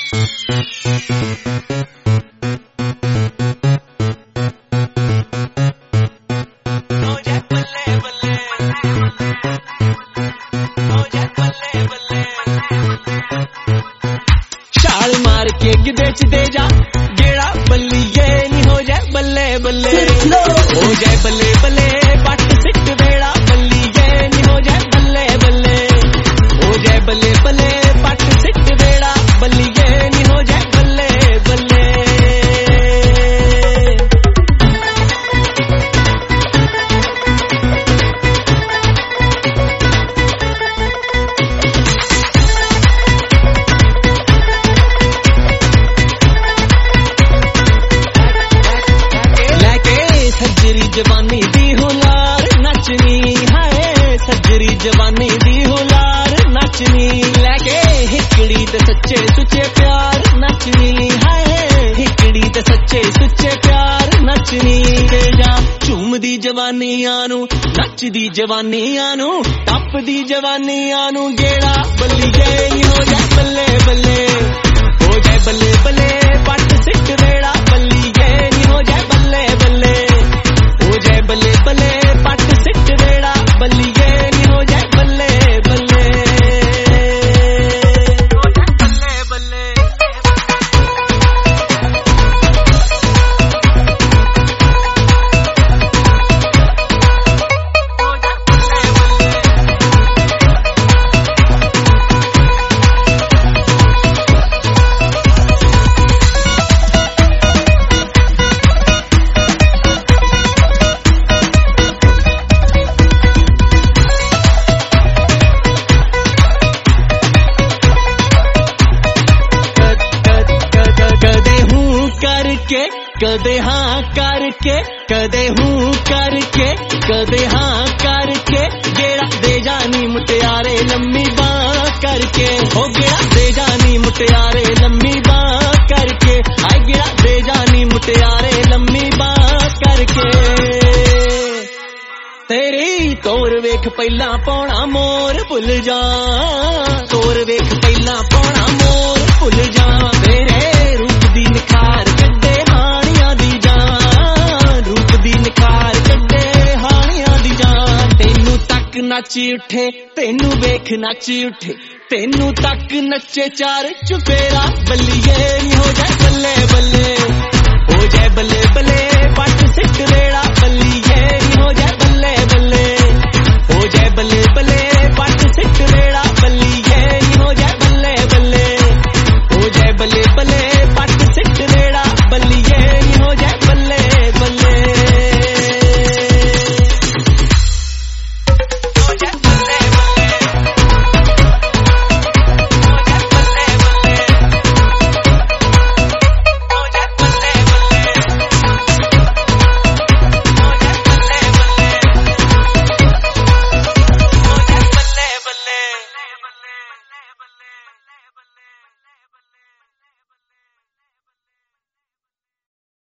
छाल मार के गिदे च दे जा गेड़ा बल्लिए नी हो जाए बल्ले बल्ले, हो जाए बल्ले बल्ले पट सिट बेड़ा बल्लिए नी हो जाए बल्ले बल्ले, हो जाए बल्ले बल्ले पट सिट बेड़ा बल्लिए नी हो जाए बल्ले बल्ले। जवानी दी हुलार नचनी हाय, सजरी जवानी दी हुलार नचनी, लैके हिकड़ी ते सच्चे सुच्चे प्यार नचनी हाय, हिकड़ी ते सच्चे सुच्चे प्यार नचनी। तेजा झूमदी जवानियां नू नचदी जवानियां नू टपदी जवानियां नू गेड़ा बल्लिए नी हो जाए बल्ले बल्ले, हो जाए बल्ले बल्ले पट सिट बेड़ा बल्लिए नी हो जाए बल्ले बल्ले, हो जाए बल्ले बल्ले पट सिट बेड़ा बल्लिए नी हो जाए बल्ले बल्ले, हो जाए बल्ले बल्ले। कदे हाँ करके कदे हूँ करके कदे हाँ करके गेड़ा दे जानी मुटियारे लम्मी बाँ करके, हो गेड़ा दे जानी मुटियारे लम्मी बाँ करके, आए गेड़ा दे जानी मुटियारे लम्मी बाँ करके। तेरी तोर वेख पहला पौना मोर भुल जा, तोर वेख पहला पौना मोर भुल जा, तेरे रूप दी निखार कड्डे हानियां दी जान, रूप दी निखार कड्डे हानियां दी जान। तेनू तक नची उठे तेनू वेख नची उठे, तेनू तक नचे चार चुफेरा बल्लिए नी हो जाए बल्ले बल्ले, हो जाए बल्ले बल्ले